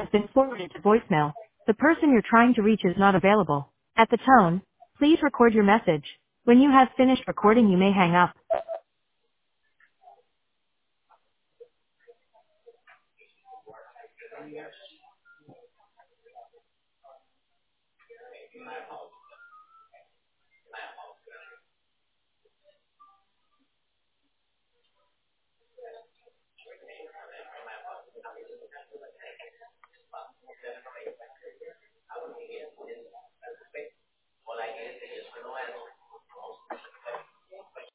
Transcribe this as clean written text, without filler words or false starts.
has been forwarded to voicemail. The person you're trying to reach is not available. At the tone, please record your message. When you have finished recording, you may hang up.